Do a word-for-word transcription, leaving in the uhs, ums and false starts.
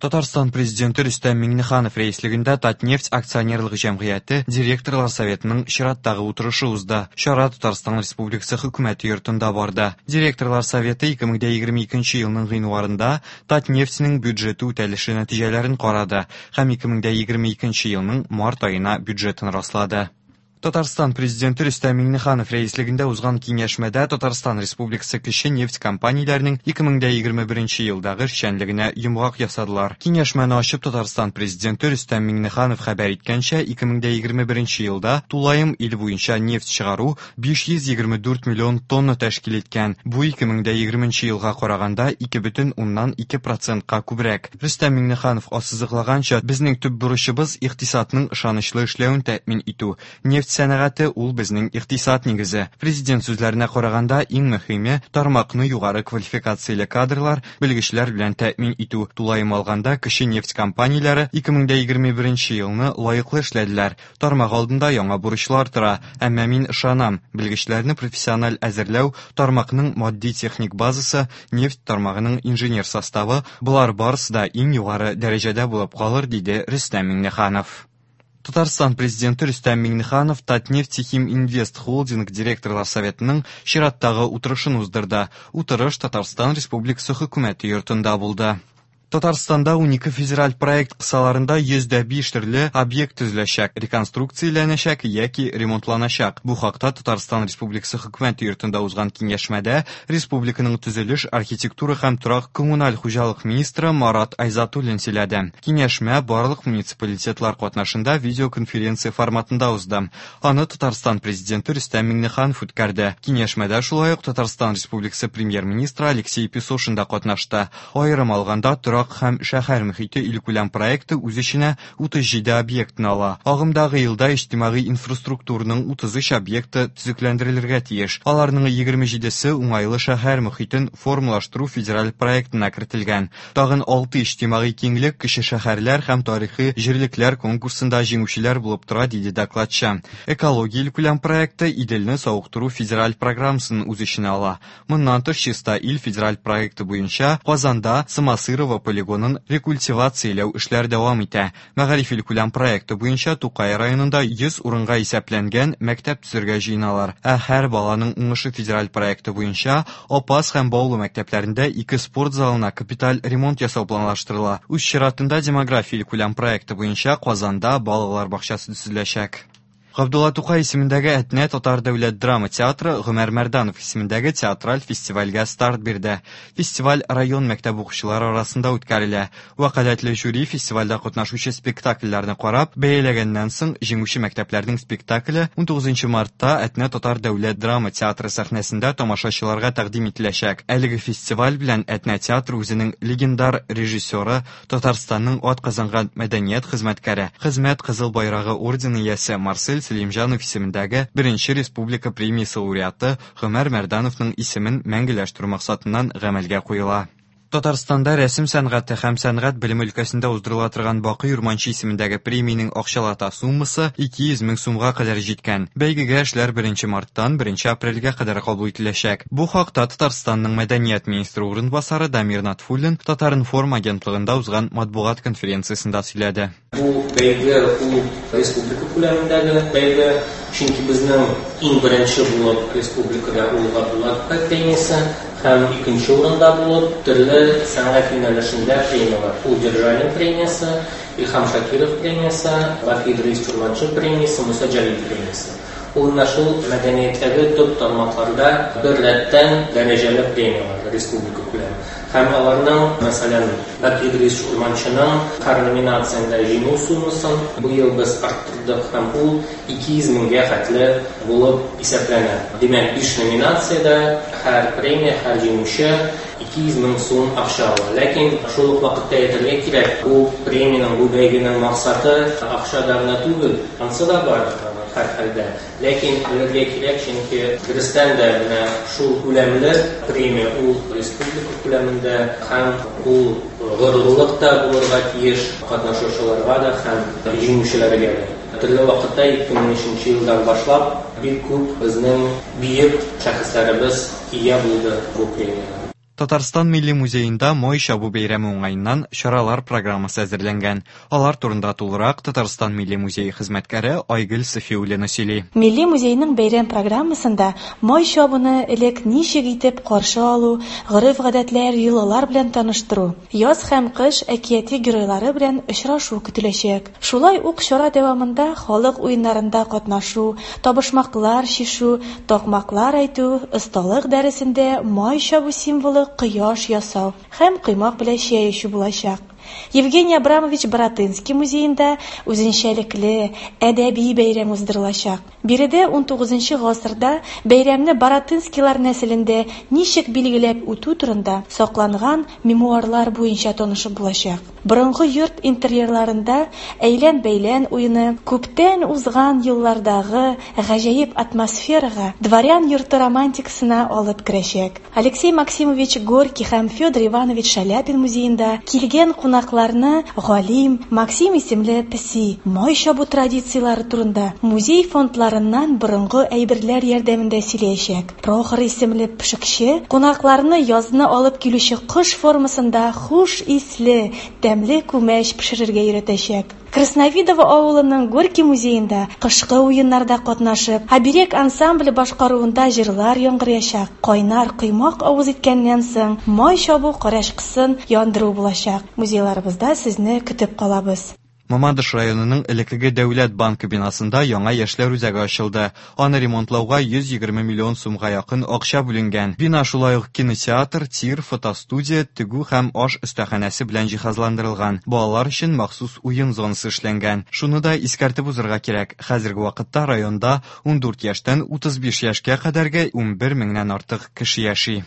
Татарстан президенты Рөстәм Миңнеханов рәислегендә Татнефть акционерлык җәмгыяте директорлар советының чираттагы утырышы узды. Чара Татарстан Республикасы хөкүмәте йортында барды. Директорлар советы ике мең егерме икенче елның гыйнварында Татнефтьнең бюджеты үтәлеше нәтиҗәләрен карады һәм ике мең егерме икенче елның март аена бюджетын раслады. Татарстан президенты Рөстәм Миңнеханов рәислегендә узган киңәшмәдә Татарстан Республикасы кече нефть компанияләренең ике мең егерме беренче елдагы эшчәнлегенә йомгак ясадылар. Киңәшмәне ачып Татарстан президенты Рөстәм Миңнеханов хәбәр иткәнчә, ике мең егерме беренче елда тулаем ил буенча нефть чыгару биш йөз егерме дүрт миллион тонна тәшкил иткән. Бу ике мең егерменче елга караганда ике бөтен уннан ике процентка күбрәк. Рөстәм Миңнеханов ассызыклаганча, безнең төп бурычыбыз икътисадның ышанычлы эшләвен тәэмин итү. Нефть сәнәгате ул безнең икътисад нигезе. Президент сүзләренә караганда, иң мөһиме тармакны югары квалификацияле кадрлар, белгечләр белән тәэмин итү. Тулаем алганда, кече нефть компанияләре ике мең егерме беренче елны лаеклы эшләделәр. Тармак алдында яңа бурычлар тора, әмма мин ышанам, белгечләрне профессиональ әзерләү, тармакның матди-техник базасы, нефть тармагының инженер составы, булар барысы да иң югары дәрәҗәдә булып калыр, диде Рөстәм Миңнеханов. Татарстан президенты Рөстәм Миңнеханов Татнефть Хим Инвест Холдинг директорлар советының чираттагы утырышын уздырды. Утырыш Татарстан Республикасы хөкүмәте йортында булды. Татарстанда унике федераль проект кысаларында йөз дә биш төрле объект төзеләчәк, реконструкцияләнәчәк яки ремонтланачак. Бу хакта Татарстан Республикасы хөкүмәте йортында узган киңәшмәдә республиканың төзелеш, архитектура һәм торак коммуналь хуҗалык министры Марат Айзатуллин сөйләде. Киңәшмә барлык муниципалитетлар катнашында видеоконференция форматында узды. Аны Татарстан президенты Рөстәм Миңнеханов үткәрде. Киңәшмәдә шулай ук Татарстан Республикасы премьер-министры Алексей Песошин да катнашты. Аерым алганда торак һәм шәһәр мөхите илкүләм проекты үз эченә утыз җиде объектны ала. Агымдагы елда иҗтимагый инфраструктураның утыз өч объекты төзекләндерелергә тиеш. Аларның егерме җидесе уңайлы шәһәр мөхитен формалаштыру федераль проектына кертелгән. Тагын алты иҗтимагый киңлек, кече шәһәрләр һәм тарихи җирлекләр конкурсында җиңүчеләр булып тора, диде докладчы. Экология илкүләм проекты Иделне сауыктыру федераль программасын үз эченә ала. Моннан тыш Чиста ил федераль проекты буенча Казанда Самосырова полигонын рекультивацияләү эшләр дәвам итә. Мәгариф илкүләм проекты буенча Тукай районында йөз урынга исәпләнгән мәктәп төзергә җыеналар. Ә һәр баланың уңышы федераль проекты буенча Апас һәм Баулы мәктәпләрендә ике спорт залына капиталь ремонт ясау планлаштырыла. Үз чиратында демография илкүләм проекты буенча Казанда балалар бакчасы төзеләчәк. Габдулла Тукай исемендәге Әтнә Татар дәүләт драма театры Гомәр Мәрданов исемендәге театраль фестивальгә старт бирде. Фестиваль район мәктәп укучылары арасында үткәрелә. Вәкаләтле жюри фестивальдә катнашучы спектакльләрне карап, бәяләгәннән соң җиңүче мәктәпләрнең спектакле ун тугызынчы мартта Әтнә Татар дәүләт драма театры сәхнәсендә тамашачыларга тәкъдим ителәчәк. Әлеге фестиваль белән Әтнә театры үзенең легендар режиссеры, Татарстанның атказанган мәдәният хезмәткәре, Хезмәт Кызыл байрагы ордены иясе Марсель Сәлимҗанов исемендәге беренче республика премиясе лауреаты Гомәр Мәрдановның исемен мәңгеләштерү максатыннан гамәлгә куела. Татарстанда рәсем сәнгате һәм сәнгать белеме өлкәсендә уздырыла торган Бакый Урманчы исемендәге премиянең акчалата суммасы ике йөз мең сумга кадәр җиткән. Бәйгегә эшләр беренче марттан беренче апрельгә кадәр кабул ителәчәк. Бу хакта Татарстанның мәдәният министры урынбасары Дамир Натфуллин Татар-информ агентлыгында узган матбугат конференциясендә сөйләде. Бу бәйге ул республика күләмендәге бәйге, чөнки безнең иң беренче булып республикада ул Габдулла премиясе һәм икенче урында булып төрле сәнгать юнәлешендә премиялар. Ул Державин премиясе, Илһам Шакиров премиясе, Вахид Рәис Чурманчы премиясе, Муса Җәлил премиясе. Ул нашул мәдәнияттәге төп тармакларда бер рәттән дәрәҗәле премиялар республика күләме. Һәм аларның, мәсәлән, Вахид Рәис Чурманчының һәр номинациядә җиңү суммасын бу ел без арттырдык һәм ул ике йөз меңгә хәтле булып исәпләнә. Димәк, биш номинациядә һәр премия, һәр җиңүче ике йөз мең сум акча ала. Ләкин шул ук вакытта әйтергә кирәк, бу премиянең, бу бәйгенең максаты акчада гына түгел, анысы да бар һәр хәлдә. Ләкин белергә кирәк, чөнки дөрестән дә менә шул күләмле премия ул республика күләмендә һәм ул горурлык та булырга тиеш катнашучыларга да һәм җиңүчеләргә дә. Төрле вакытта ике мең унөченче елдан башлап бик күп безнең биек шәхесләребез ия булды бу премиягә. Татарстан Милли музеенда Май чабу бәйрәме уңаеннан чаралар программасы әзерләнгән. Алар турында тулырак Татарстан Милли музее хезмәткәре Айгөл Сафиуллина сөйли. Милли музейның бәйрәм программасында Май чабуны элек ничек итеп каршы алу, гореф-гадәтләр, йолалар белән таныштыру, яз һәм кыш әкияти геройлары белән очрашу көтеләчәк. Шулай ук чара дәвамында халык уеннарында катнашу, табышмаклар чишү, такмаклар әйтү, осталык дәресендә май чабу символы кояш ясау һәм коймак белән чәй эчү булачак. Евгений Абрамович Баратынский музеенда үзенчәлекле әдәби бәйрәм уздырылачак. Биредә ун тугызынчы гасырда бәйрәмне Баратынскийлар нәселендә ничек билгеләп үтү турында сакланган мемуарлар буенча танышып булачак. Борынгы йорт интерьерларында әйлән-бәйлән уены күптән узган еллардагы гаҗәеп атмосферага, дворян йорты романтикасына алып керәчәк. Алексей Максимович Горький һәм Федор Иванович Шаляпин музеенда килгән кунакларны Галим Максим исемле песи май чабу традициялары турында музей фондларыннан борынгы әйберләр ярдәмендә сөйләячәк. Прохор исемле пешекче кунакларны язны алып килүче кыш формасында хуш исле, тәмле күмәч пешерергә өйрәтәчәк. Красновидово авылының Горький музеенда кышкы уеннарда катнашып, Хабирек ансамбле башкаруында җырлар яңгыраячак. Кайнар коймак авыз иткәннән соң май чабу карашкысын яндыру булачак. Музейларыбызда сезне көтеп калабыз. Мамадыш районының элекеге Дәүләт банкы бинасында яңа яшьләр үзәге ачылды. Аны ремонтлауга йөз егерме миллион сумга якын акча бүленгән. Бина шулай ук кинотеатр, тир, фотостудия, тегү һәм аш өстәханәсе белән җиһазландырылган. Балалар өчен махсус уен зонасы эшләнгән. Шуны да искәртеп узырга кирәк. Хәзерге вакытта районда ун дүрт яшьтән утыз биш яшькә кадәрге ун бер меңнән артык кеше яши.